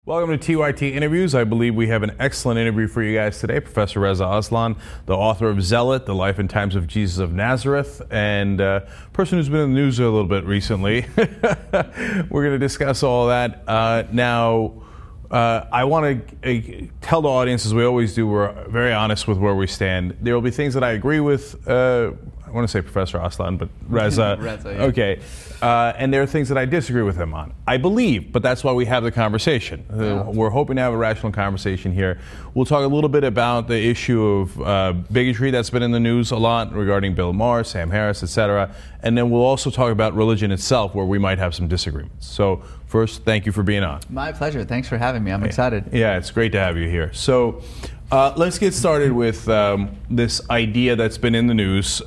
Welcome to TYT Interviews. I believe we have an excellent interview for you guys today. Professor Reza Aslan, the author of Zealot, The Life and Times of Jesus of Nazareth, and a person who's been in the news a little bit recently. We're going to discuss all that. I want to tell the audience, as we always do, we're very honest with where we stand. There will be things that I agree with. I want to say Professor Aslan, but Reza. Reza, yeah. Okay. And there are things that I disagree with him on. I believe, but that's why we have the conversation. We're hoping to have a rational conversation here. We'll talk a little bit about the issue of bigotry that's been in the news a lot regarding Bill Maher, Sam Harris, etc. And then we'll also talk about religion itself, where we might have some disagreements. So first, thank you for being on. My pleasure. Thanks for having me. I'm excited. Yeah, it's great to have you here. So let's get started with this idea that's been in the news.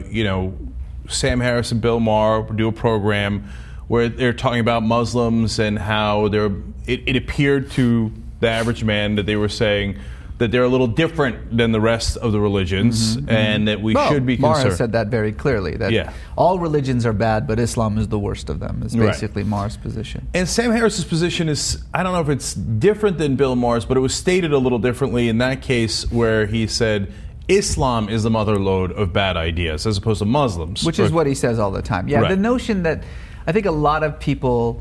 Sam Harris and Bill Maher do a program where they're talking about Muslims and how it appeared to the average man that they were saying that they're a little different than the rest of the religions, and that we should be concerned. Maher said that very clearly, that all religions are bad, but Islam is the worst of them, is basically Maher's position. And Sam Harris's position is, I don't know if it's different than Bill Maher's, but it was stated a little differently in that case, where he said Islam is the motherlode of bad ideas, as opposed to Muslims. Which is what he says all the time. Yeah, the notion that I think a lot of people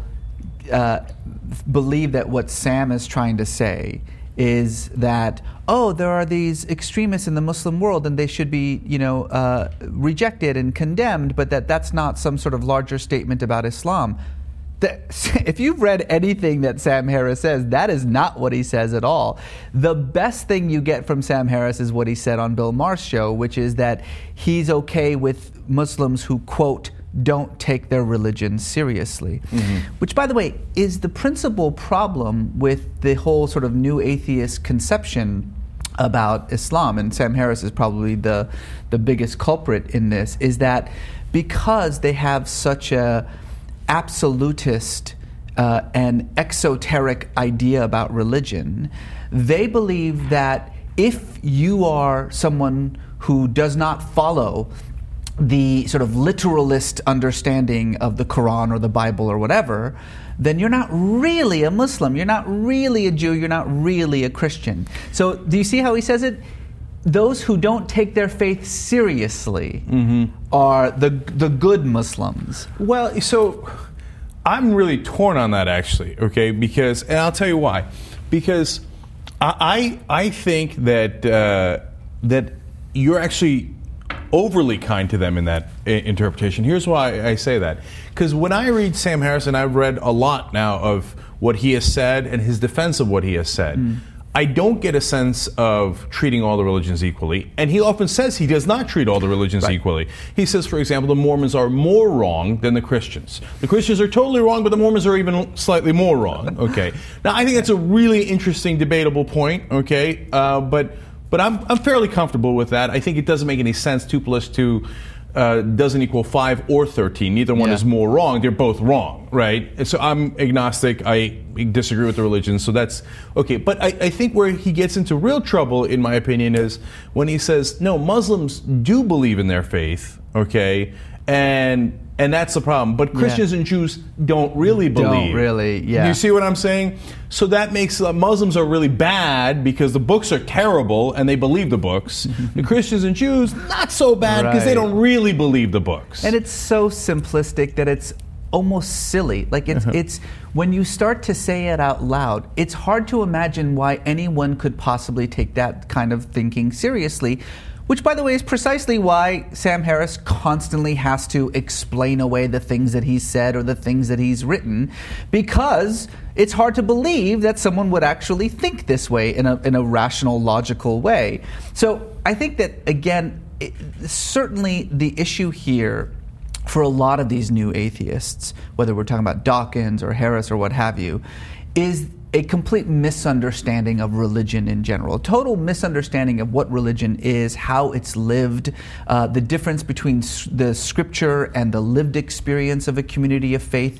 believe that what Sam is trying to say is that, there are these extremists in the Muslim world and they should be, rejected and condemned, but that's not some sort of larger statement about Islam. If you've read anything that Sam Harris says, that is not what he says at all. The best thing you get from Sam Harris is what he said on Bill Maher's show, which is that he's okay with Muslims who, quote, don't take their religion seriously. Which, by the way, is the principal problem with the whole sort of new atheist conception about Islam, and Sam Harris is probably the biggest culprit in this, is that because they have such a absolutist and exoteric idea about religion, they believe that if you are someone who does not follow the sort of literalist understanding of the Quran or the Bible or whatever, then you're not really a Muslim, you're not really a Jew, you're not really a Christian. So do you see how he says it? Those who don't take their faith seriously are the good Muslims. Well, so I'm really torn on that, actually, okay? Because, and I'll tell you why. Because I think that that you're actually overly kind to them in that interpretation. Here's why I say that. Because when I read Sam Harris, and I've read a lot now of what he has said and his defense of what he has said, I don't get a sense of treating all the religions equally. And he often says he does not treat all the religions equally. He says, for example, the Mormons are more wrong than the Christians. The Christians are totally wrong, but the Mormons are even slightly more wrong. Okay. Now, I think that's a really interesting, debatable point. Okay. But I'm fairly comfortable with that. I think it doesn't make any sense. 2 + 2 doesn't equal 5 or 13. Neither one is more wrong. They're both wrong, right? And so I'm agnostic. I disagree with the religion, so that's okay. But I think where he gets into real trouble, in my opinion, is when he says, no, Muslims do believe in their faith, okay? And that's the problem. But Christians and Jews don't really believe. Don't really, You see what I'm saying? So that makes Muslims are really bad because the books are terrible and they believe the books. The Christians and Jews, not so bad because they don't really believe the books. And it's so simplistic that it's almost silly. Like it's when you start to say it out loud, it's hard to imagine why anyone could possibly take that kind of thinking seriously. Which, by the way, is precisely why Sam Harris constantly has to explain away the things that he's said or the things that he's written, because it's hard to believe that someone would actually think this way in a rational, logical way. So I think that, again, certainly the issue here for a lot of these new atheists, whether we're talking about Dawkins or Harris or what have you, is a complete misunderstanding of religion in general, a total misunderstanding of what religion is, how it's lived, the difference between the scripture and the lived experience of a community of faith.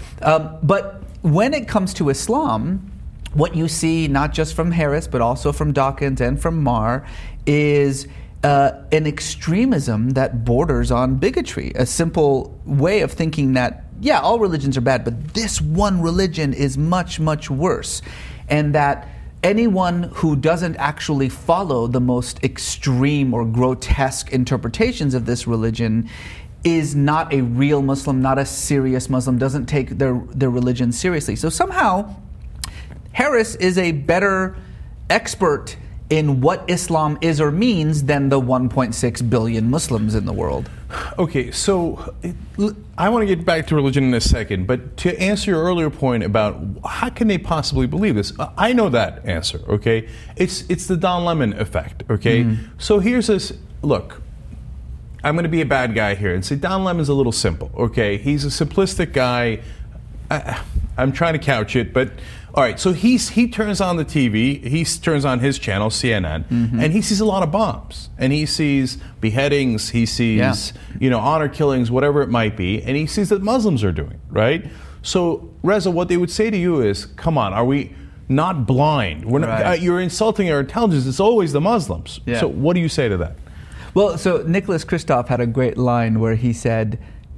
But when it comes to Islam, what you see, not just from Harris, but also from Dawkins and from Maher, is an extremism that borders on bigotry, a simple way of thinking that yeah, all religions are bad, but this one religion is much, much worse. And that anyone who doesn't actually follow the most extreme or grotesque interpretations of this religion is not a real Muslim, not a serious Muslim, doesn't take their religion seriously. So somehow, Harris is a better expert in what Islam is or means than the 1.6 billion Muslims in the world. Okay, so I want to get back to religion in a second, but to answer your earlier point about how can they possibly believe this, I know that answer, okay? It's the Don Lemon effect, okay? So here's this, look, I'm going to be a bad guy here and say Don Lemon's a little simple, okay? He's a simplistic guy. I'm trying to couch it, but all right, so he turns on the TV, he turns on his channel, CNN, and he sees a lot of bombs. And he sees beheadings, he sees, honor killings, whatever it might be, and he sees that Muslims are doing, right? So, Reza, what they would say to you is, come on, are we not blind? We're not, you're insulting our intelligence, it's always the Muslims. Yeah. So what do you say to that? Well, so Nicholas Kristof had a great line where he said,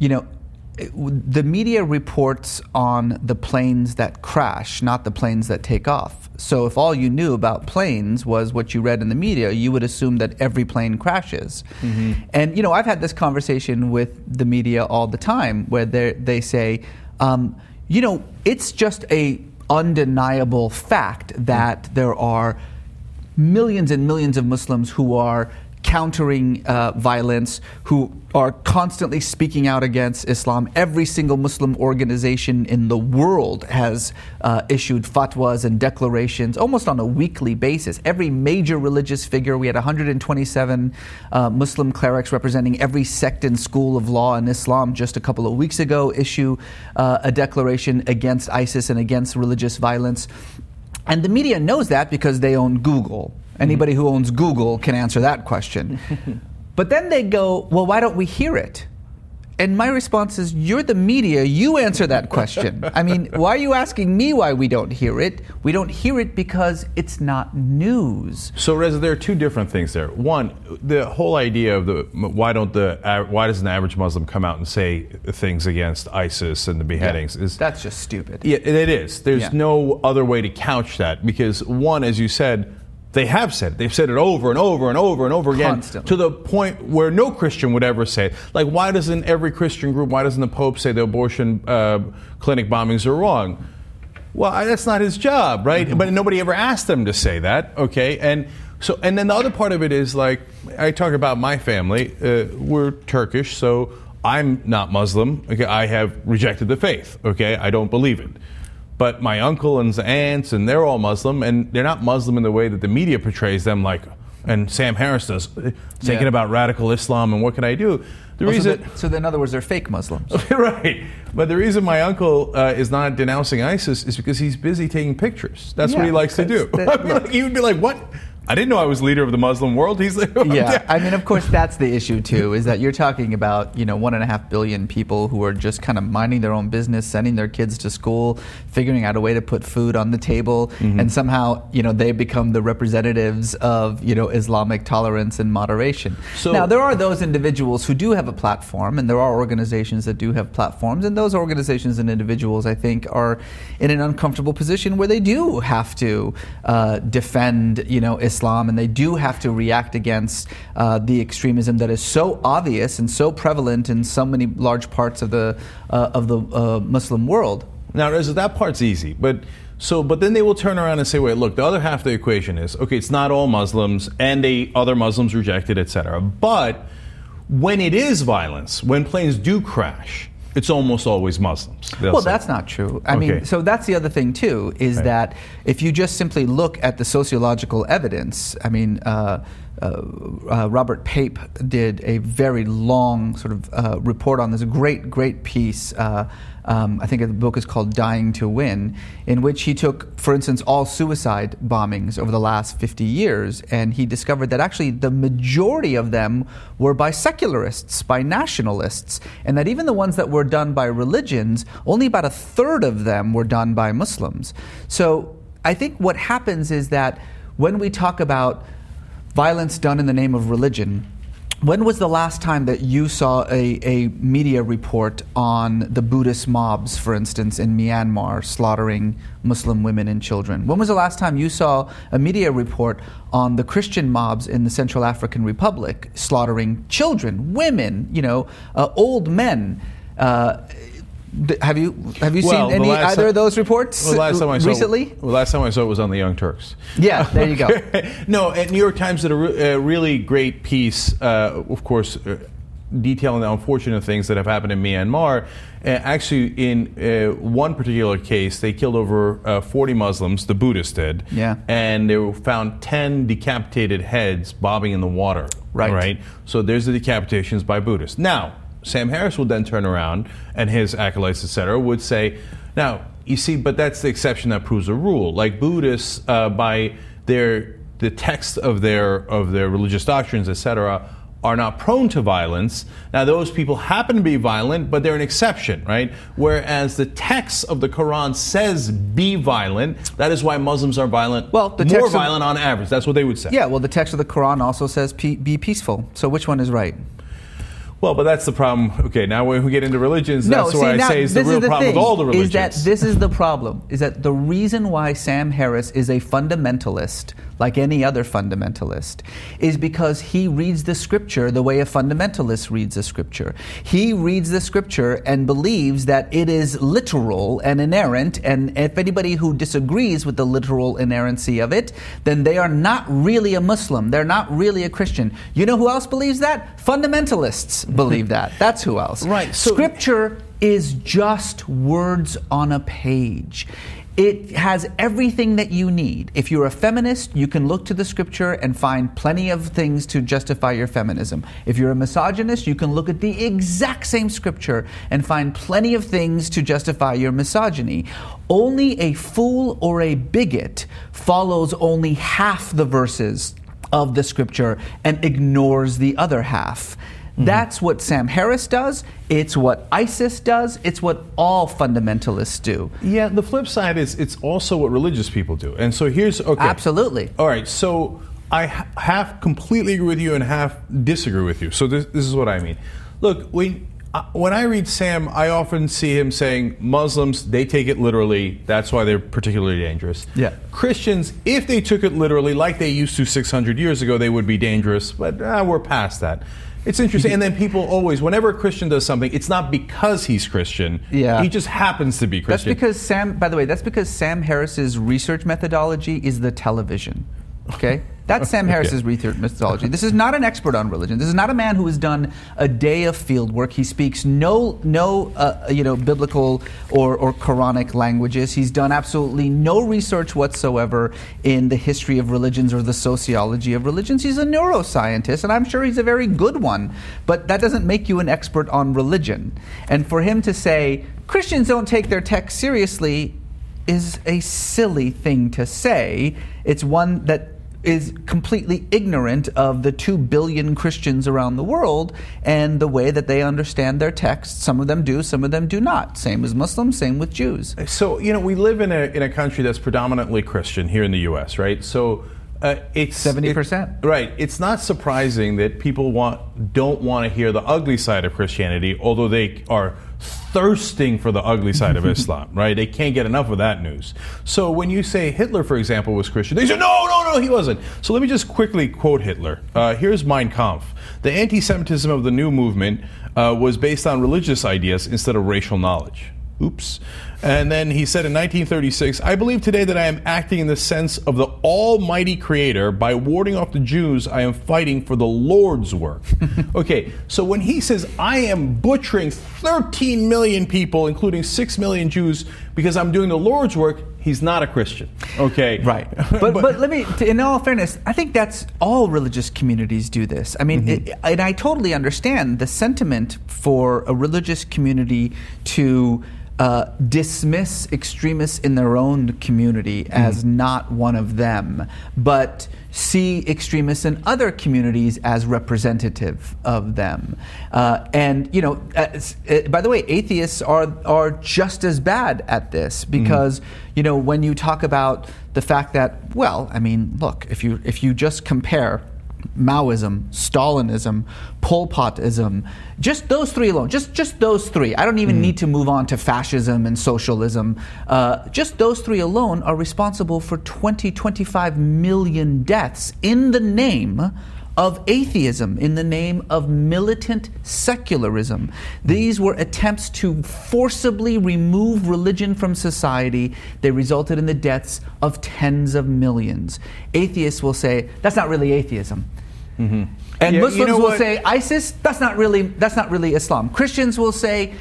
the media reports on the planes that crash, not the planes that take off. So if all you knew about planes was what you read in the media, you would assume that every plane crashes. And, I've had this conversation with the media all the time where they say, it's just a undeniable fact that there are millions and millions of Muslims who are countering violence, who are constantly speaking out against Islam. Every single Muslim organization in the world has issued fatwas and declarations almost on a weekly basis. Every major religious figure, we had 127 Muslim clerics representing every sect and school of law in Islam just a couple of weeks ago issue a declaration against ISIS and against religious violence. And the media knows that because they own Google. Anybody who owns Google can answer that question. But then they go, well, why don't we hear it? And my response is, you're the media, you answer that question. I mean, why are you asking me why we don't hear it? We don't hear it because it's not news. So, Reza, there are two different things there. One, the whole idea of why doesn't the average Muslim come out and say things against ISIS and the beheadings is that's just stupid. Yeah, it is. There's no other way to couch that because one, as you said, they have said it. They've said it over and over and over and over again. Constantly. To the point where no Christian would ever say it. Like, why doesn't every Christian group, why doesn't the Pope say the abortion clinic bombings are wrong? Well, that's not his job, right? But nobody ever asked them to say that, okay? And then the other part of it is, like, I talk about my family. We're Turkish, so I'm not Muslim. Okay, I have rejected the faith, okay? I don't believe it. But my uncle and aunts, and they're all Muslim, and they're not Muslim in the way that the media portrays them, like, and Sam Harris does, thinking about radical Islam and what can I do? So in other words, they're fake Muslims. Right. But the reason my uncle is not denouncing ISIS is because he's busy taking pictures. That's what he likes to do. He would be like, what? I didn't know I was leader of the Muslim world. He's like, yeah. I mean, of course, that's the issue too. Is that you're talking about 1.5 billion people who are just kind of minding their own business, sending their kids to school, figuring out a way to put food on the table, and somehow they become the representatives of Islamic tolerance and moderation. So, now there are those individuals who do have a platform, and there are organizations that do have platforms, and those organizations and individuals, I think, are in an uncomfortable position where they do have to defend Islam, and they do have to react against the extremism that is so obvious and so prevalent in so many large parts of the Muslim world. Now, Reza, that part's easy, but then they will turn around and say, wait, look, the other half of the equation is, okay, it's not all Muslims, and other Muslims reject it, etc. But when it is violence, when planes do crash, it's almost always Muslims. Well, that's not true. I mean, so that's the other thing, too, is that if you just simply look at the sociological evidence, I mean, Robert Pape did a very long sort of report on this, great piece. I think the book is called Dying to Win, in which he took, for instance, all suicide bombings over the last 50 years, and he discovered that actually the majority of them were by secularists, by nationalists, and that even the ones that were done by religions, only about a third of them were done by Muslims. So I think what happens is that when we talk about violence done in the name of religion, When was the last time that you saw a media report on the Buddhist mobs, for instance, in Myanmar, slaughtering Muslim women and children? When was the last time you saw a media report on the Christian mobs in the Central African Republic, slaughtering children, women, old men? Have you seen either of those reports recently? Last time I saw it was on the Young Turks. Yeah, there you go. No, and New York Times did a really great piece, of course, detailing the unfortunate things that have happened in Myanmar. Actually, in one particular case, they killed over 40 Muslims, the Buddhists did. Yeah. And they found 10 decapitated heads bobbing in the water. Right? So there's the decapitations by Buddhists. Now, Sam Harris would then turn around, and his acolytes, etc., would say, now, you see, but that's the exception that proves a rule. Like Buddhists, by the text of their religious doctrines, etc., are not prone to violence. Now, those people happen to be violent, but they're an exception, right? Whereas the text of the Quran says be violent. That is why Muslims are violent, more violent on average. That's what they would say. Yeah, well, the text of the Quran also says be peaceful. So which one is right? Well, but that's the problem. Okay, now when we get into religions, that's what I say is the real problem with all the religions. This is the problem, is that the reason why Sam Harris is a fundamentalist, like any other fundamentalist, is because he reads the scripture the way a fundamentalist reads the scripture. He reads the scripture and believes that it is literal and inerrant, and if anybody who disagrees with the literal inerrancy of it, then they are not really a Muslim. They're not really a Christian. You know who else believes that? Fundamentalists believe that. That's who else. Right. So, scripture is just words on a page. It has everything that you need. If you're a feminist, you can look to the scripture and find plenty of things to justify your feminism. If you're a misogynist, you can look at the exact same scripture and find plenty of things to justify your misogyny. Only a fool or a bigot follows only half the verses of the scripture and ignores the other half. That's what Sam Harris does. It's what ISIS does. It's what all fundamentalists do. Yeah, the flip side is it's also what religious people do. And so here's, okay. Absolutely. All right, so I half completely agree with you and half disagree with you. So this is what I mean. Look, when I read Sam, I often see him saying Muslims, they take it literally. That's why they're particularly dangerous. Yeah. Christians, if they took it literally, like they used to 600 years ago, they would be dangerous. But we're past that. It's interesting. And then people always, whenever a Christian does something, it's not because he's Christian. Yeah. He just happens to be Christian. That's because Sam Harris's research methodology is the television. Okay? That's Sam Harris's research methodology. This is not an expert on religion. This is not a man who has done a day of field work. He speaks no biblical or Quranic languages. He's done absolutely no research whatsoever in the history of religions or the sociology of religions. He's a neuroscientist, and I'm sure he's a very good one. But that doesn't make you an expert on religion. And for him to say, Christians don't take their text seriously, is a silly thing to say. It's one that is completely ignorant of the 2 billion Christians around the world and the way that they understand their text. Some of them do, some of them do not. Same as Muslims, same with Jews. So, we live in a country that's predominantly Christian here in the U.S., right? So it's 70%. Right. It's not surprising that people don't want to hear the ugly side of Christianity, although they are thirsting for the ugly side of Islam, right? They can't get enough of that news. So when you say Hitler, for example, was Christian, they say, no, he wasn't. So let me just quickly quote Hitler. Here's Mein Kampf. The anti-Semitism of the new movement was based on religious ideas instead of racial knowledge. Oops. And then he said in 1936, I believe today that I am acting in the sense of the Almighty Creator. By warding off the Jews, I am fighting for the Lord's work. Okay, so when he says, I am butchering 13 million people, including 6 million Jews, because I'm doing the Lord's work, he's not a Christian. Okay. Right. But let me, in all fairness, I think that's all religious communities do this. I mean, and I totally understand the sentiment for a religious community to dismiss extremists in their own community as not one of them, but see extremists in other communities as representative of them. And by the way, atheists are just as bad at this because when you talk about the fact that, well, I mean, look, if you just compare Maoism, Stalinism, Pol Potism, just those three alone, just those three. I don't even need to move on to fascism and socialism. Just those three alone are responsible for 25 million deaths in the name of atheism, in the name of militant secularism. These were attempts to forcibly remove religion from society. They resulted in the deaths of tens of millions. Atheists will say, that's not really atheism. And Muslims will say, ISIS, that's not really Islam. Christians will say,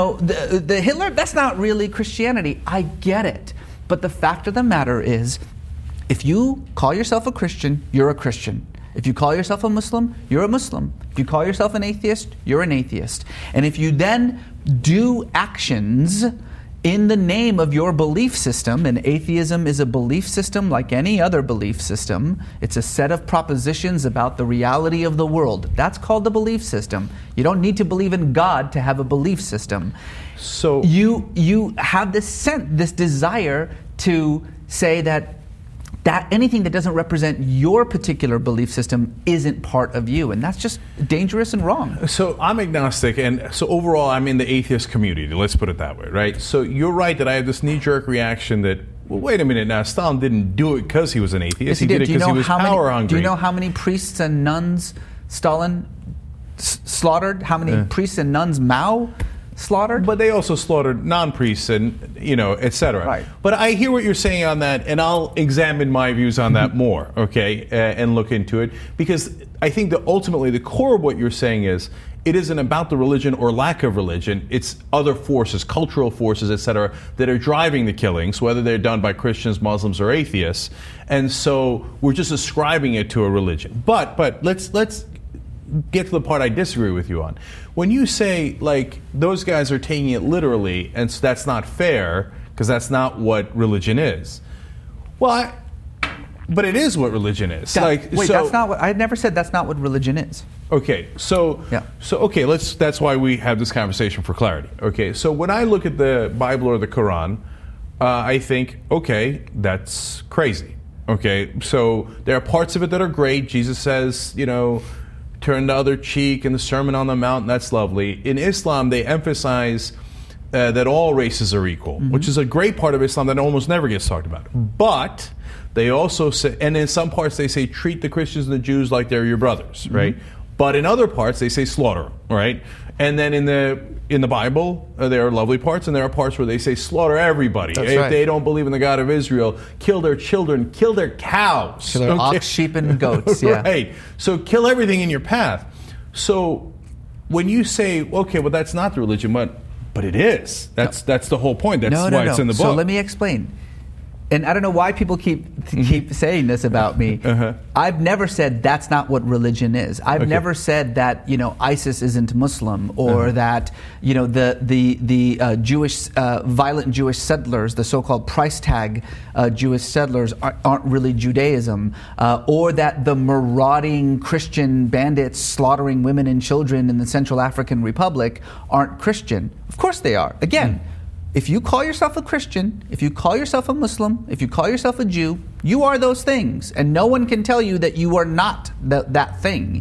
the Hitler, that's not really Christianity. I get it. But the fact of the matter is, if you call yourself a Christian, you're a Christian. If you call yourself a Muslim, you're a Muslim. If you call yourself an atheist, you're an atheist. And if you then do actions in the name of your belief system, and atheism is a belief system like any other belief system, it's a set of propositions about the reality of the world. That's called the belief system. You don't need to believe in God to have a belief system. So you have this desire to say that anything that doesn't represent your particular belief system isn't part of you, and that's just dangerous and wrong. So I'm agnostic, and so overall I'm in the atheist community, let's put it that way, right? So you're right that I have this knee-jerk reaction that, well, wait a minute now, Stalin didn't do it because he was an atheist, yes, he did it because he was power hungry. Do you know how many priests and nuns Stalin slaughtered? How many priests and nuns Mao slaughtered? But they also slaughtered non-priests and, etc. Right. But I hear what you're saying on that, and I'll examine my views on that more, okay, and look into it. Because I think that ultimately the core of what you're saying is, it isn't about the religion or lack of religion, it's other forces, cultural forces, etc., that are driving the killings, whether they're done by Christians, Muslims, or atheists. And so we're just ascribing it to a religion. But let's get to the part I disagree with you on. When you say, like, those guys are taking it literally, and so that's not fair, because that's not what religion is. Well, but it is what religion is. That's not what I never said. That's not what religion is. Okay, so that's why we have this conversation for clarity. Okay, so when I look at the Bible or the Quran, I think, okay, that's crazy. Okay, so there are parts of it that are great. Jesus says, turn the other cheek in the Sermon on the Mount, and that's lovely. In Islam, they emphasize that all races are equal, which is a great part of Islam that almost never gets talked about. But they also say, and in some parts they say, treat the Christians and the Jews like they're your brothers, right? But in other parts they say slaughter them, right? And then in the Bible, there are lovely parts, and there are parts where they say slaughter everybody. That's if right. they don't believe in the God of Israel, kill their children, kill their cows. Kill their ox, sheep, and goats, yeah. Right. So kill everything in your path. So when you say, okay, well, that's not the religion, but it is. That's the whole point. That's why it's in the book. So let me explain. And I don't know why people keep saying this about me. I've never said that's not what religion is. I've never said that ISIS isn't Muslim, or that the Jewish violent Jewish settlers, the so-called price tag Jewish settlers, aren't really Judaism, or that the marauding Christian bandits slaughtering women and children in the Central African Republic aren't Christian. Of course they are. Again. If you call yourself a Christian, if you call yourself a Muslim, if you call yourself a Jew, you are those things. And no one can tell you that you are not that thing.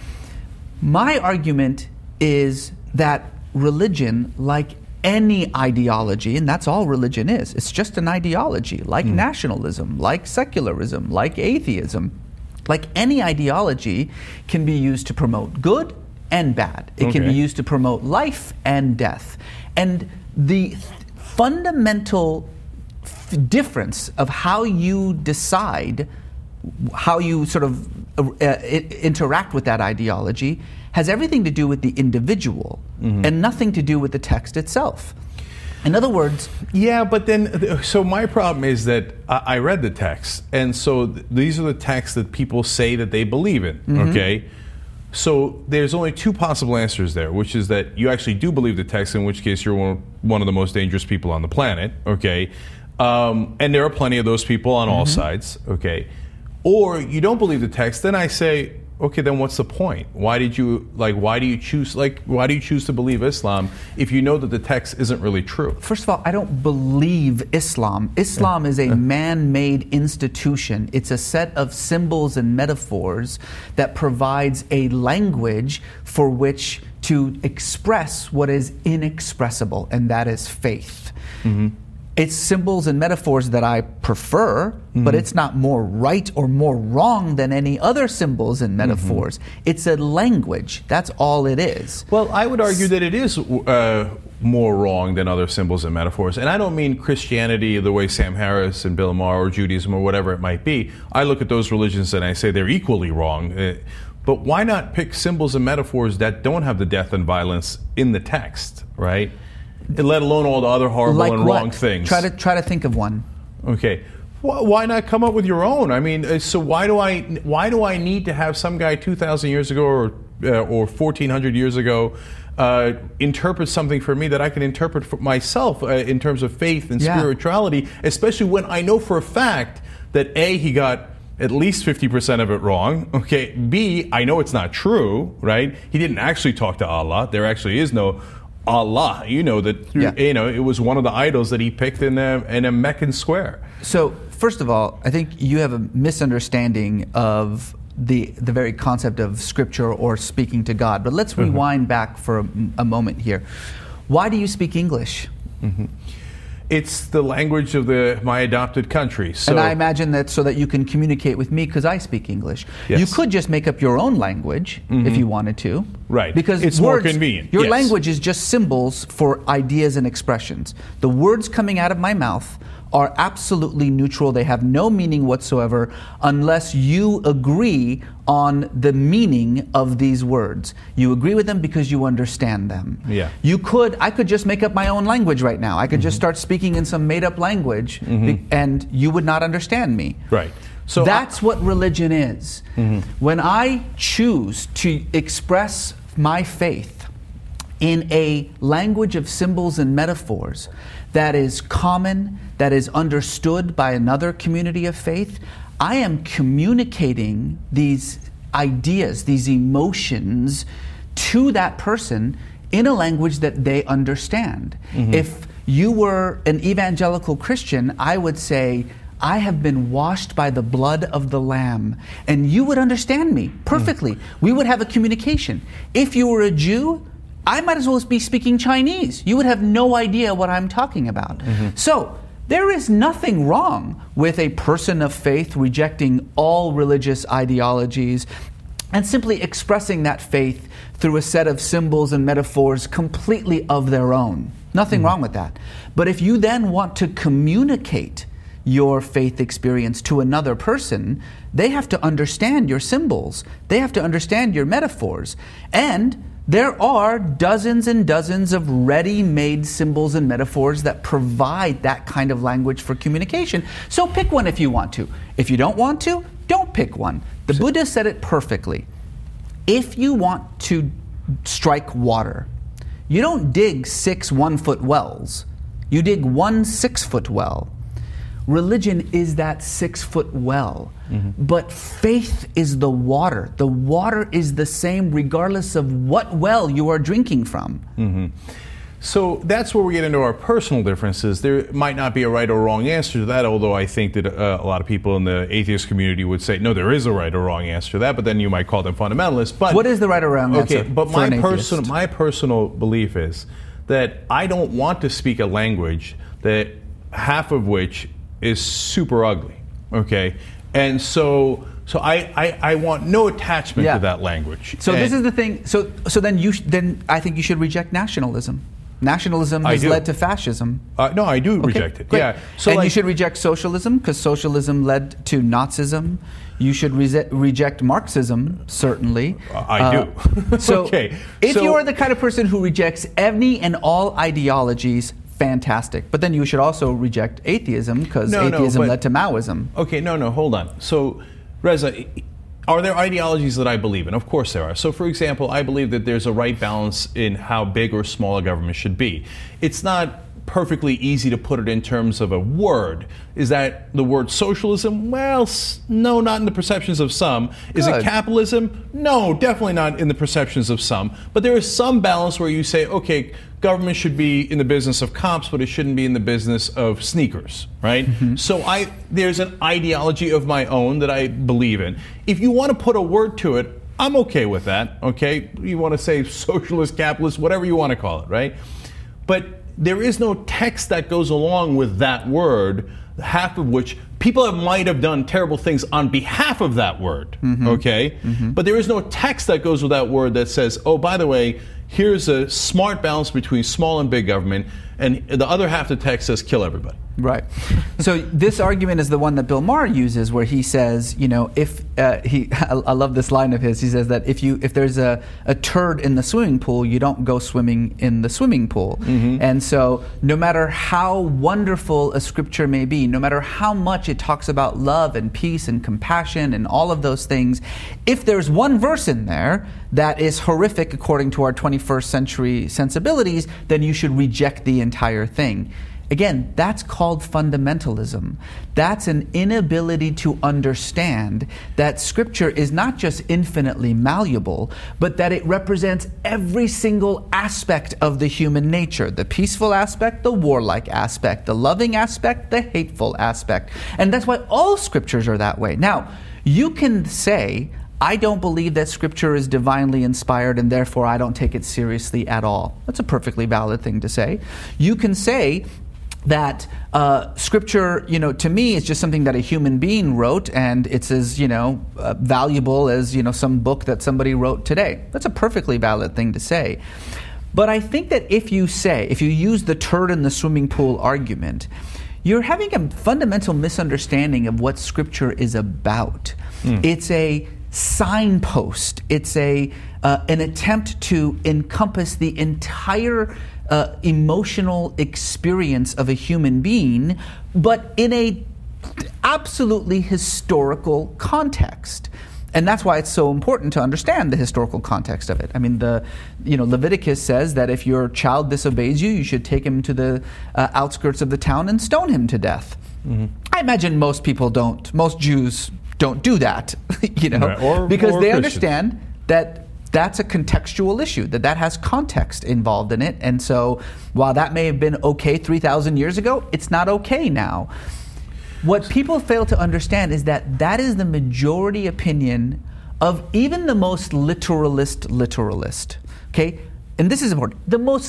My argument is that religion, like any ideology, and that's all religion is, it's just an ideology, like nationalism, like secularism, like atheism, like any ideology can be used to promote good and bad. It can be used to promote life and death. And the fundamental difference of how you decide, how you sort of interact with that ideology, has everything to do with the individual and nothing to do with the text itself. In other words... Yeah, but then, so my problem is that I read the text, and so these are the texts that people say that they believe in, okay? So there's only two possible answers there, which is that you actually do believe the text, in which case you're one of the most dangerous people on the planet, okay? And there are plenty of those people on all sides, okay? Or you don't believe the text, then I say, okay, then what's the point? Why do you choose to believe Islam if you know that the text isn't really true? First of all, I don't believe Islam. Islam is a man-made institution. It's a set of symbols and metaphors that provides a language for which to express what is inexpressible, and that is faith. Mm-hmm. It's symbols and metaphors that I prefer, but it's not more right or more wrong than any other symbols and metaphors. It's a language. That's all it is. Well, I would argue that it is more wrong than other symbols and metaphors. And I don't mean Christianity the way Sam Harris and Bill Maher, or Judaism, or whatever it might be. I look at those religions and I say they're equally wrong. But why not pick symbols and metaphors that don't have the death and violence in the text, right? Let alone all the other horrible like and what? wrong things. Try to think of one. Okay, why not come up with your own? I mean, so why do I need to have some guy 2,000 years ago or 1,400 years ago interpret something for me that I can interpret for myself in terms of faith and spirituality, especially when I know for a fact that A, he got at least 50% of it wrong. Okay, B, I know it's not true, right? He didn't actually talk to Allah. There actually is no Allah. You know that it was one of the idols that he picked in a Meccan square. So, first of all, I think you have a misunderstanding of the very concept of scripture or speaking to God. But let's rewind back for a moment here. Why do you speak English? It's the language of my adopted country. So, and I imagine that so that you can communicate with me because I speak English. Yes. You could just make up your own language if you wanted to. Right. Because it's more convenient. Your language is just symbols for ideas and expressions. The words coming out of my mouth are absolutely neutral. They have no meaning whatsoever unless you agree on the meaning of these words. You agree with them because you understand them. Yeah. I could just make up my own language right now. I could just start speaking in some made-up language and you would not understand me. Right. So that's what religion is. When I choose to express my faith in a language of symbols and metaphors that is common, that is understood by another community of faith, I am communicating these ideas, these emotions to that person in a language that they understand. If you were an evangelical Christian, I would say, I have been washed by the blood of the Lamb. And you would understand me perfectly. We would have a communication. If you were a Jew, I might as well be speaking Chinese. You would have no idea what I'm talking about. So, there is nothing wrong with a person of faith rejecting all religious ideologies and simply expressing that faith through a set of symbols and metaphors completely of their own. Nothing wrong with that. But if you then want to communicate your faith experience to another person, they have to understand your symbols. They have to understand your metaphors. And there are dozens and dozens of ready-made symbols and metaphors that provide that kind of language for communication. So pick one if you want to. If you don't want to, don't pick one. The Buddha said it perfectly. If you want to strike water, you don't dig 6 1-foot wells. You dig 1 6-foot well. Religion is that 6-foot well. But faith is the water. The water is the same regardless of what well you are drinking from. So that's where we get into our personal differences. There might not be a right or wrong answer to that, although I think that a lot of people in the atheist community would say, no, there is a right or wrong answer to that, but then you might call them fundamentalists. But what is the right or wrong answer? Okay, but my personal belief is that I don't want to speak a language that half of which is super ugly, okay? And so I want no attachment to that language. So this is the thing. So then I think you should reject nationalism. Nationalism has led to fascism. No, I do reject it. Great. Yeah. So and you should reject socialism because socialism led to Nazism. You should reject Marxism, certainly. I do. So if you are the kind of person who rejects any and all ideologies, fantastic. But then you should also reject atheism because atheism led to Maoism. Okay, hold on. So, Reza, are there ideologies that I believe in? Of course there are. So, for example, I believe that there's a right balance in how big or small a government should be. It's not perfectly easy to put it in terms of a word. Is that the word socialism? Well, no, not in the perceptions of some. Is it capitalism? No, definitely not in the perceptions of some. But there is some balance where you say, okay, government should be in the business of cops, but it shouldn't be in the business of sneakers, right? Mm-hmm. So there's an ideology of my own that I believe in. If you want to put a word to it, I'm okay with that, okay? You want to say socialist, capitalist, whatever you want to call it, right? But there is no text that goes along with that word, half of which people might have done terrible things on behalf of that word, okay? Mm-hmm. But there is no text that goes with that word that says, oh, by the way, here's a smart balance between small and big government, and the other half of the text says kill everybody. Right. So this argument is the one that Bill Maher uses, where he says, if I love this line of his. He says that if there's a turd in the swimming pool, you don't go swimming in the swimming pool. Mm-hmm. And so no matter how wonderful a scripture may be, no matter how much it talks about love and peace and compassion and all of those things, if there's one verse in there that is horrific according to our 21st century sensibilities, then you should reject the entire thing. Again, that's called fundamentalism. That's an inability to understand that Scripture is not just infinitely malleable, but that it represents every single aspect of the human nature. The peaceful aspect, the warlike aspect, the loving aspect, the hateful aspect. And that's why all Scriptures are that way. Now, you can say, I don't believe that Scripture is divinely inspired and therefore I don't take it seriously at all. That's a perfectly valid thing to say. You can say that Scripture, to me, is just something that a human being wrote, and it's as, valuable as, some book that somebody wrote today. That's a perfectly valid thing to say. But I think that if you use the turd in the swimming pool argument, you're having a fundamental misunderstanding of what Scripture is about. It's a signpost. It's an attempt to encompass the entire emotional experience of a human being, but in a absolutely historical context. And that's why it's so important to understand the historical context of it. I mean, Leviticus says that if your child disobeys you, you should take him to the outskirts of the town and stone him to death. Mm-hmm. I imagine most Jews don't do that, Right. because or they Christians. understand that that's a contextual issue, that has context involved in it. And so while that may have been okay 3,000 years ago, it's not okay now. What people fail to understand is that is the majority opinion of even the most literalist, okay? And this is important. The most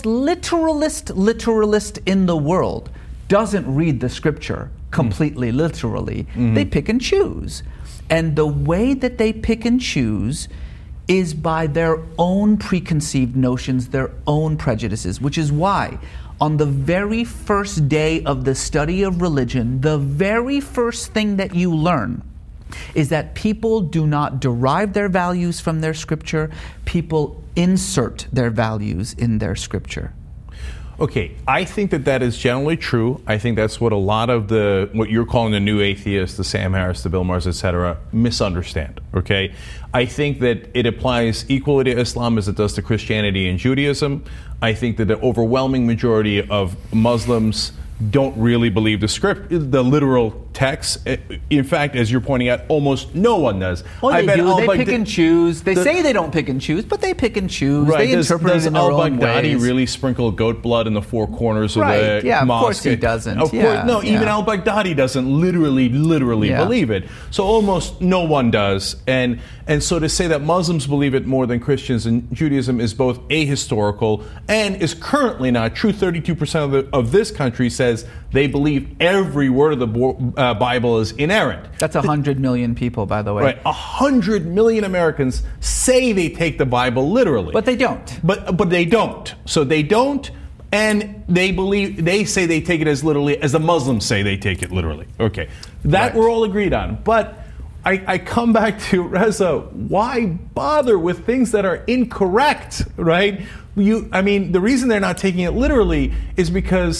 literalist in the world doesn't read the Scripture completely literally. Mm-hmm. They pick and choose. And the way that they pick and choose is by their own preconceived notions, their own prejudices, which is why on the very first day of the study of religion, the very first thing that you learn is that people do not derive their values from their Scripture, people insert their values in their Scripture. Okay, I think that is generally true. I think that's what a lot of what you're calling the new atheists, the Sam Harris, the Bill Mahers, etc., misunderstand, okay? I think that it applies equally to Islam as it does to Christianity and Judaism. I think that the overwhelming majority of Muslims don't really believe the literal text. In fact, as you're pointing out, almost no one does. Well, they do. They pick and choose. They say they don't pick and choose, but they pick and choose. Right. They interpret it in their own ways. Does al-Baghdadi really sprinkle goat blood in the four corners of the yeah, mosque? Of course he doesn't. Of course, no. Even al-Baghdadi doesn't literally believe it. So almost no one does. And so to say that Muslims believe it more than Christians and Judaism is both ahistorical and is currently not true. 32% of this country says they believe every word of the Bible is inerrant. That's 100 million people, by the way. Right, 100 million Americans say they take the Bible literally, but they don't. But they don't. So they don't, and they say they take it as literally as the Muslims say they take it literally. Okay, that we're all agreed on. But I come back to Reza. Why bother with things that are incorrect? Right? The reason they're not taking it literally is because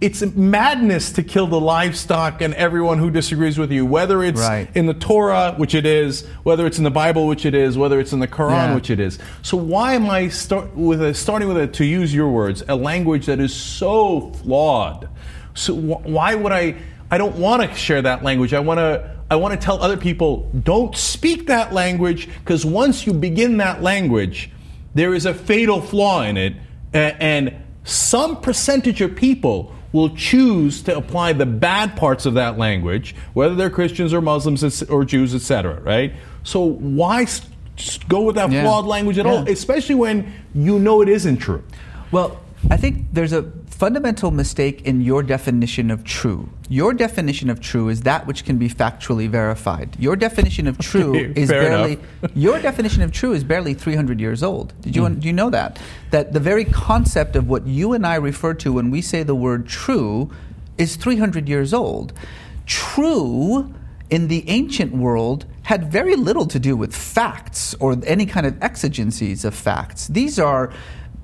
it's madness to kill the livestock and everyone who disagrees with you, whether it's in the Torah, which it is, whether it's in the Bible, which it is, whether it's in the Quran, which it is. So why am I starting with it, to use your words, a language that is so flawed? So why would I don't want to share that language. I want to tell other people, don't speak that language, because once you begin that language, there is a fatal flaw in it, and some percentage of people will choose to apply the bad parts of that language, whether they're Christians or Muslims or Jews, etc. Right? So why go with that flawed language at all, especially when you know it isn't true? Well, I think there's a fundamental mistake in your definition of true. Your definition of true is that which can be factually verified. Your definition of true is your definition of true is barely 300 years old. Do you know that? That the very concept of what you and I refer to when we say the word true is 300 years old. True in the ancient world had very little to do with facts or any kind of exigencies of facts. These are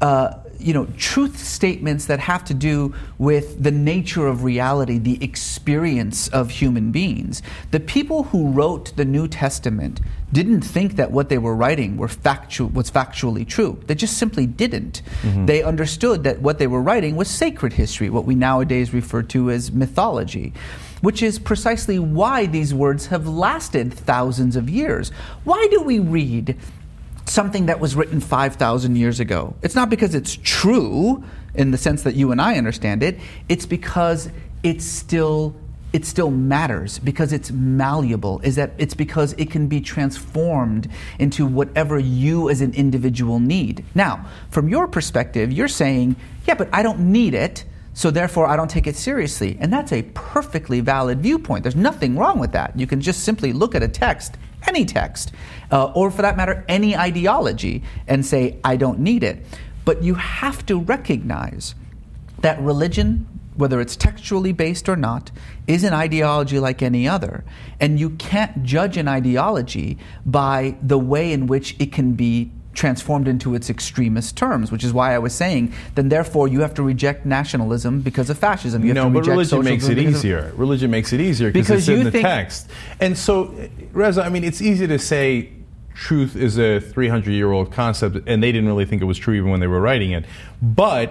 truth statements that have to do with the nature of reality, the experience of human beings. The people who wrote the New Testament didn't think that what they were writing was factually true. They just simply didn't. Mm-hmm. They understood that what they were writing was sacred history, what we nowadays refer to as mythology, which is precisely why these words have lasted thousands of years. Why do we read something that was written 5,000 years ago? It's not because it's true in the sense that you and I understand it. It's because it still matters, because it's malleable. It's because it can be transformed into whatever you as an individual need. Now, from your perspective, you're saying, yeah, but I don't need it, so therefore I don't take it seriously. And that's a perfectly valid viewpoint. There's nothing wrong with that. You can just simply look at a text, any text, or for that matter, any ideology, and say, I don't need it. But you have to recognize that religion, whether it's textually based or not, is an ideology like any other. And you can't judge an ideology by the way in which it can be transformed into its extremist terms, which is why I was saying, then therefore you have to reject nationalism because of fascism. You have to reject religion makes it easier. Religion makes it easier because it's in the text. And so, Reza, I mean, it's easy to say truth is a 300-year-old concept, and they didn't really think it was true even when they were writing it. But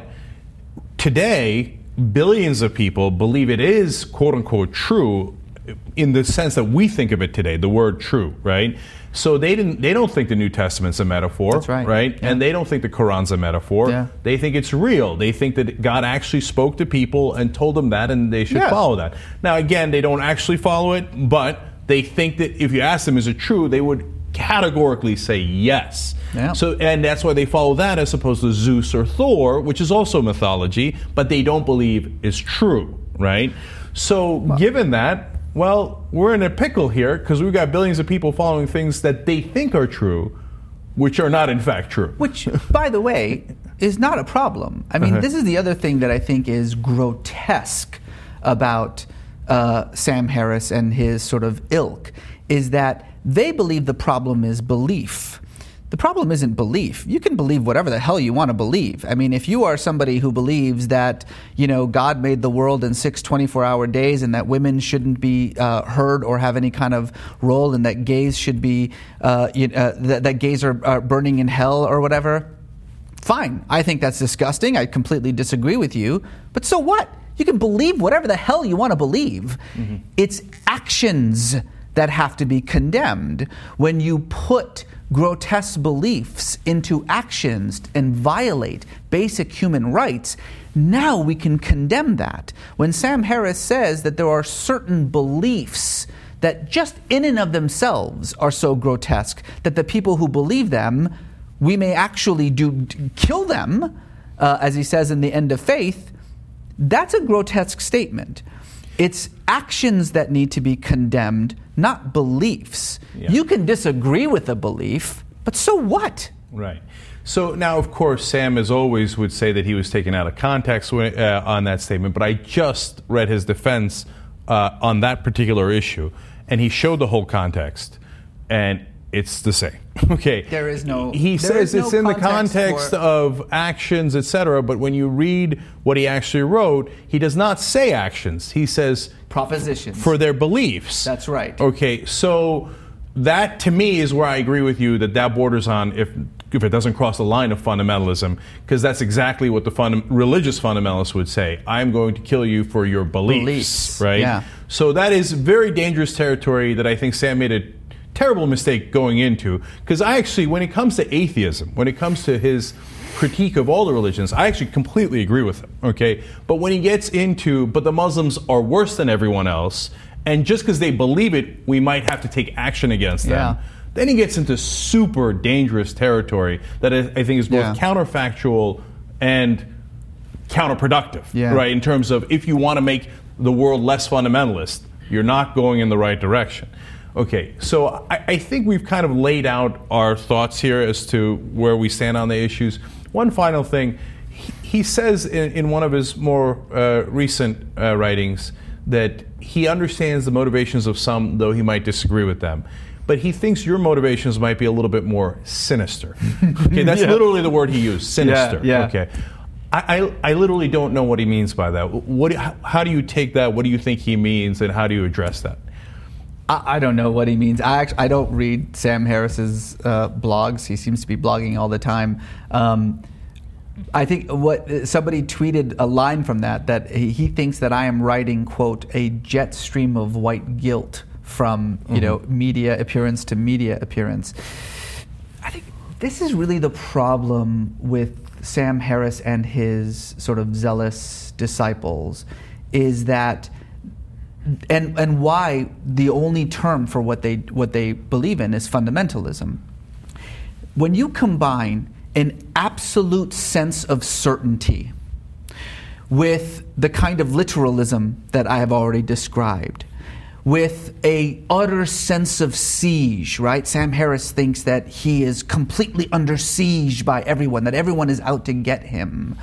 today, billions of people believe it is quote-unquote true in the sense that we think of it today, the word true, right? So they don't think the New Testament's a metaphor, that's right? Yeah. And they don't think the Quran's a metaphor. Yeah. They think it's real. They think that God actually spoke to people and told them that, and they should follow that. Now, again, they don't actually follow it, but they think that if you ask them, is it true, they would categorically say yes. Yeah. So, and that's why they follow that as opposed to Zeus or Thor, which is also mythology, but they don't believe is true, right? So, given that, well, we're in a pickle here because we've got billions of people following things that they think are true, which are not in fact true. Which, by the way, is not a problem. I mean, this is the other thing that I think is grotesque about Sam Harris and his sort of ilk, is that they believe the problem is belief. The problem isn't belief. You can believe whatever the hell you want to believe. I mean, if you are somebody who believes that, God made the world in 6 24-hour days and that women shouldn't be heard or have any kind of role, and that gays should be, that gays are burning in hell or whatever, fine. I think that's disgusting. I completely disagree with you. But so what? You can believe whatever the hell you want to believe. Mm-hmm. It's actions that have to be condemned. When you put grotesque beliefs into actions and violate basic human rights, now we can condemn that. When Sam Harris says that there are certain beliefs that just in and of themselves are so grotesque that the people who believe them, we may actually kill them, as he says in The End of Faith, that's a grotesque statement. It's actions that need to be condemned, not beliefs. Yeah. You can disagree with a belief, but so what? Right. So now, of course, Sam, as always, would say that he was taken out of context on that statement, but I just read his defense on that particular issue, and he showed the whole context. And it's the same. Okay. There is no. He says it's in the context of actions, etc. But when you read what he actually wrote, he does not say actions. He says propositions for their beliefs. That's right. Okay. So that to me is where I agree with you that borders on if it doesn't cross the line of fundamentalism, because that's exactly what the religious fundamentalists would say. I'm going to kill you for your beliefs. Right? Yeah. So that is very dangerous territory that I think Sam made a terrible mistake going into, because I actually, when it comes to atheism, when it comes to his critique of all the religions, I actually completely agree with him, okay? But when he gets into, but the Muslims are worse than everyone else, and just because they believe it, we might have to take action against them, then he gets into super dangerous territory that I think is both counterfactual and counterproductive, right? In terms of if you want to make the world less fundamentalist, you're not going in the right direction. Okay, so I think we've kind of laid out our thoughts here as to where we stand on the issues. One final thing, he says in one of his more recent writings that he understands the motivations of some, though he might disagree with them. But he thinks your motivations might be a little bit more sinister. Okay, that's literally the word he used, sinister. Okay, I literally don't know what he means by that. How do you take that? What do you think he means, and how do you address that? I don't know what he means. I don't read Sam Harris's blogs. He seems to be blogging all the time. I think what somebody tweeted a line from that he thinks that I am writing, quote, a jet stream of white guilt from media appearance to media appearance. I think this is really the problem with Sam Harris and his sort of zealous disciples, is that and why the only term for what they believe in is fundamentalism. When you combine an absolute sense of certainty with the kind of literalism that I have already described, with a utter sense of siege, right? Sam Harris thinks that he is completely under siege by everyone, that everyone is out to get him.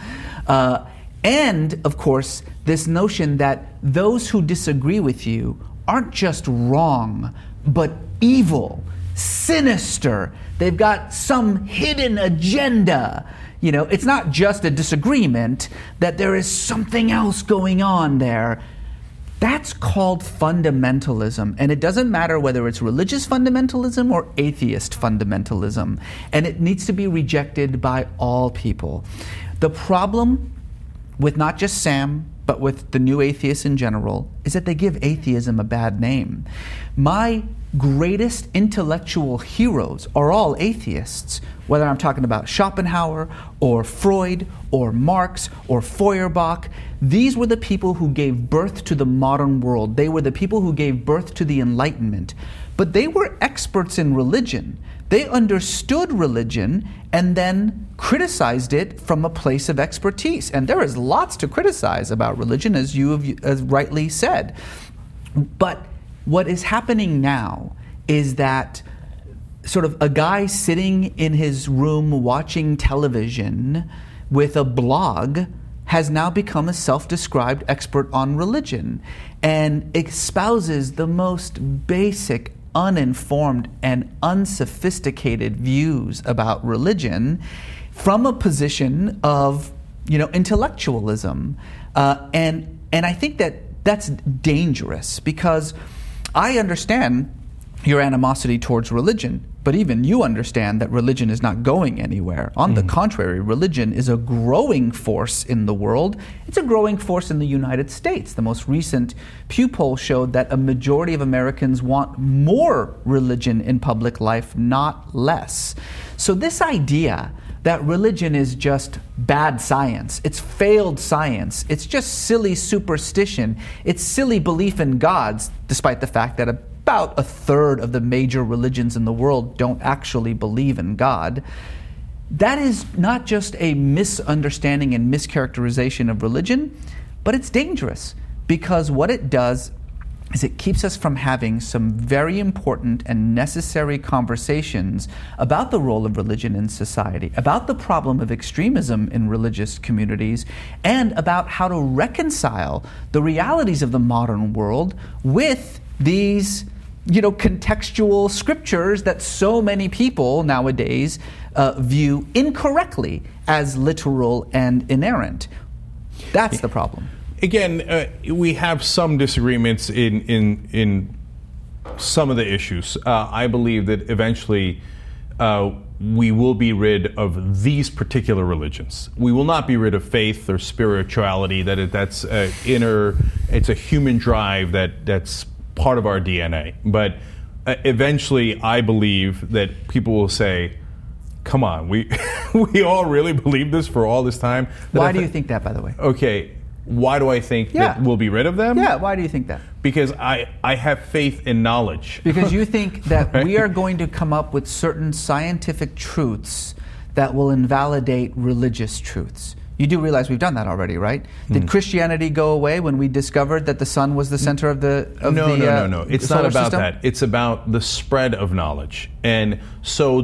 And, of course, this notion that those who disagree with you aren't just wrong, but evil, sinister. They've got some hidden agenda. It's not just a disagreement, that there is something else going on there. That's called fundamentalism. And it doesn't matter whether it's religious fundamentalism or atheist fundamentalism. And it needs to be rejected by all people. The problem with not just Sam, but with the new atheists in general, is that they give atheism a bad name. My greatest intellectual heroes are all atheists, whether I'm talking about Schopenhauer or Freud or Marx or Feuerbach. These were the people who gave birth to the modern world. They were the people who gave birth to the Enlightenment. But they were experts in religion. They understood religion and then criticized it from a place of expertise. And there is lots to criticize about religion, as you have rightly said. But what is happening now is that sort of a guy sitting in his room watching television with a blog has now become a self-described expert on religion and espouses the most basic, uninformed and unsophisticated views about religion from a position of intellectualism, and I think that's dangerous, because I understand your animosity towards religion, but even you understand that religion is not going anywhere. On the contrary, religion is a growing force in the world. It's a growing force in the United States. The most recent Pew poll showed that a majority of Americans want more religion in public life, not less. So this idea that religion is just bad science, it's failed science, it's just silly superstition, it's silly belief in gods, despite the fact that about a third of the major religions in the world don't actually believe in God. That is not just a misunderstanding and mischaracterization of religion, but it's dangerous, because what it does is it keeps us from having some very important and necessary conversations about the role of religion in society, about the problem of extremism in religious communities, and about how to reconcile the realities of the modern world with these contextual scriptures that so many people nowadays view incorrectly as literal and inerrant. That's the problem. Again, we have some disagreements in some of the issues. I believe that eventually we will be rid of these particular religions. We will not be rid of faith or spirituality. That's inner. It's a human drive that's part of our DNA. But eventually, I believe that people will say, "Come on, we all really believe this for all this time." Why do you think that, by the way? Okay, why do I think that we'll be rid of them? Yeah, why do you think that? Because I have faith in knowledge. Because you think that Right? we are going to come up with certain scientific truths that will invalidate religious truths. You do realize we've done that already, right? Did Christianity go away when we discovered that the sun was the center of the No. It's not solar about system? that. It's about the spread of knowledge. And so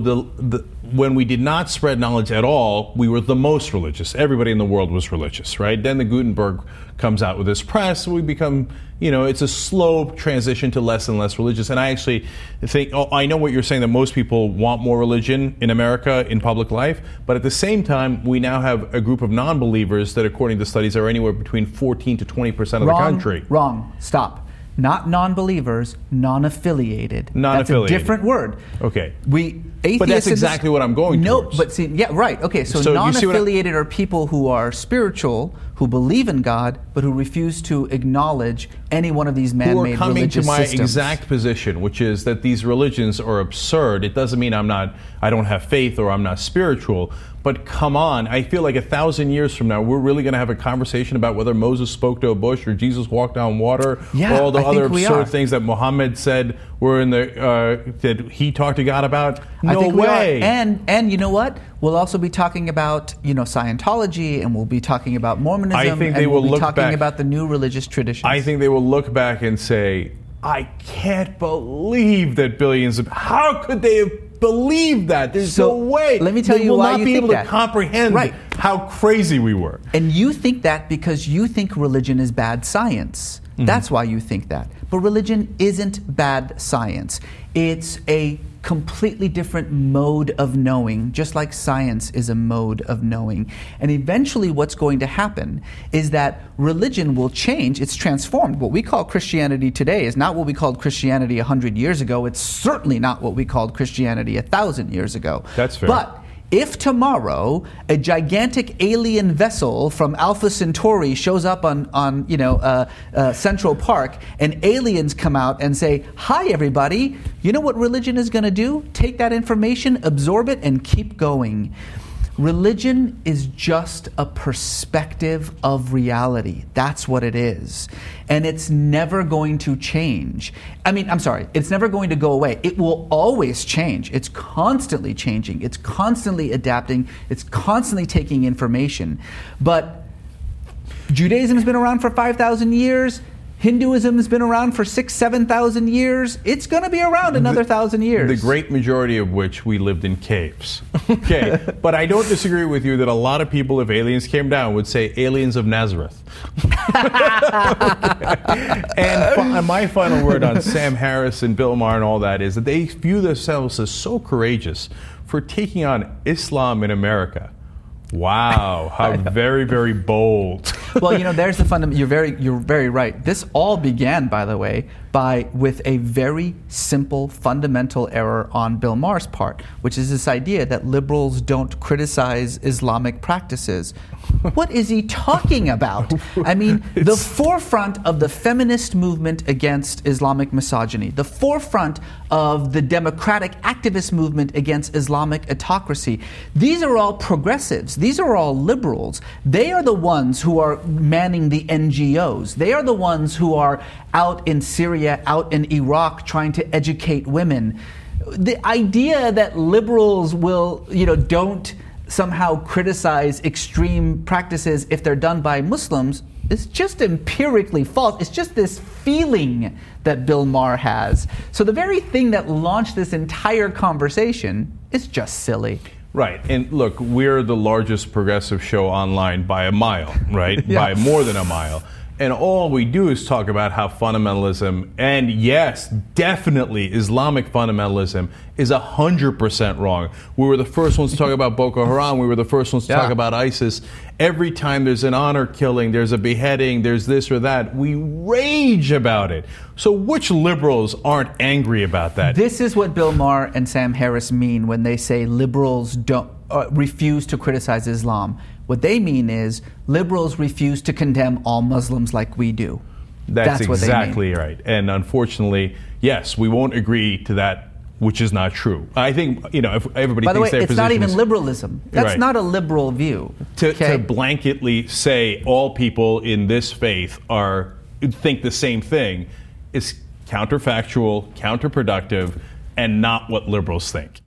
when we did not spread knowledge at all, we were the most religious. Everybody in the world was religious, right? Then the Gutenberg comes out with his press, we become, it's a slow transition to less and less religious. And I actually think, I know what you're saying, that most people want more religion in America in public life, but at the same time, we now have a group of non-believers that, according to studies, are anywhere between 14 to 20% of the country. Wrong. Stop. Not non-believers, non-affiliated. That's a different word. Okay. Atheists But that's exactly what I'm going towards. No, but see, yeah, right. Okay, so So you see what non-affiliated are people who are spiritual, who believe in God, but who refuse to acknowledge any one of these man-made who are coming religious to my systems. exact position, which is that these religions are absurd. It doesn't mean I don't have faith or I'm not spiritual. But come on, I feel like 1,000 years from now, we're really going to have a conversation about whether Moses spoke to a bush or Jesus walked on water, or all the other absurd things that Muhammad said were in that he talked to God about. No way. And you know what? We'll also be talking about Scientology, and we'll be talking about Mormonism, I think they and will we'll be look talking back, about the new religious traditions. I think they will look back and say, I can't believe that billions of... How could they have believed that? There's no way. Let me tell they you will why not you be think able that. to comprehend how crazy we were. And you think that because you think religion is bad science. That's why you think that. But religion isn't bad science. It's a completely different mode of knowing, just like science is a mode of knowing. And eventually what's going to happen is that religion will change. It's transformed. What we call Christianity today is not what we called Christianity 100 years ago. It's certainly not what we called Christianity 1,000 years ago. That's fair. But if tomorrow a gigantic alien vessel from Alpha Centauri shows up on Central Park, and aliens come out and say, "Hi, everybody," you know what religion is going to do? Take that information, absorb it, and keep going. Religion is just a perspective of reality. That's what it is. And it's never going to change. It's never going to go away. It will always change. It's constantly changing. It's constantly adapting. It's constantly taking information. But Judaism has been around for 5,000 years. Hinduism has been around for 6,000, 7,000 years. It's going to be around another 1,000 years. The great majority of which we lived in caves. Okay, but I don't disagree with you that a lot of people, if aliens came down, would say aliens of Nazareth. And my final word on Sam Harris and Bill Maher and all that is that they view themselves as so courageous for taking on Islam in America. Wow, how very, very bold. Well, there's the fundamental. You're very right. This all began, by the way, with a very simple fundamental error on Bill Maher's part, which is this idea that liberals don't criticize Islamic practices. What is he talking about? The forefront of the feminist movement against Islamic misogyny, the forefront of the democratic activist movement against Islamic autocracy, these are all progressives. These are all liberals. They are the ones who are manning the NGOs. They are the ones who are out in Syria, out in Iraq, trying to educate women. The idea that liberals will, don't somehow criticize extreme practices if they're done by Muslims is just empirically false. It's just this feeling that Bill Maher has. So the very thing that launched this entire conversation is just silly. Right. And look, we're the largest progressive show online by a mile, right? By more than a mile. And all we do is talk about how fundamentalism, and yes, definitely Islamic fundamentalism, is 100% wrong. We were the first ones to talk about Boko Haram. We were the first ones to talk about ISIS. Every time there's an honor killing, there's a beheading, there's this or that, we rage about it. So which liberals aren't angry about that? This is what Bill Maher and Sam Harris mean when they say liberals don't refuse to criticize Islam. What they mean is liberals refuse to condemn all Muslims like we do. That's what exactly they mean. right. And unfortunately, yes, we won't agree to that, which is not true. I think, if everybody By the way, thinks their it's not position even is, liberalism. That's Right. not a liberal view. to blanketly say all people in this faith think the same thing is counterfactual, counterproductive, and not what liberals think.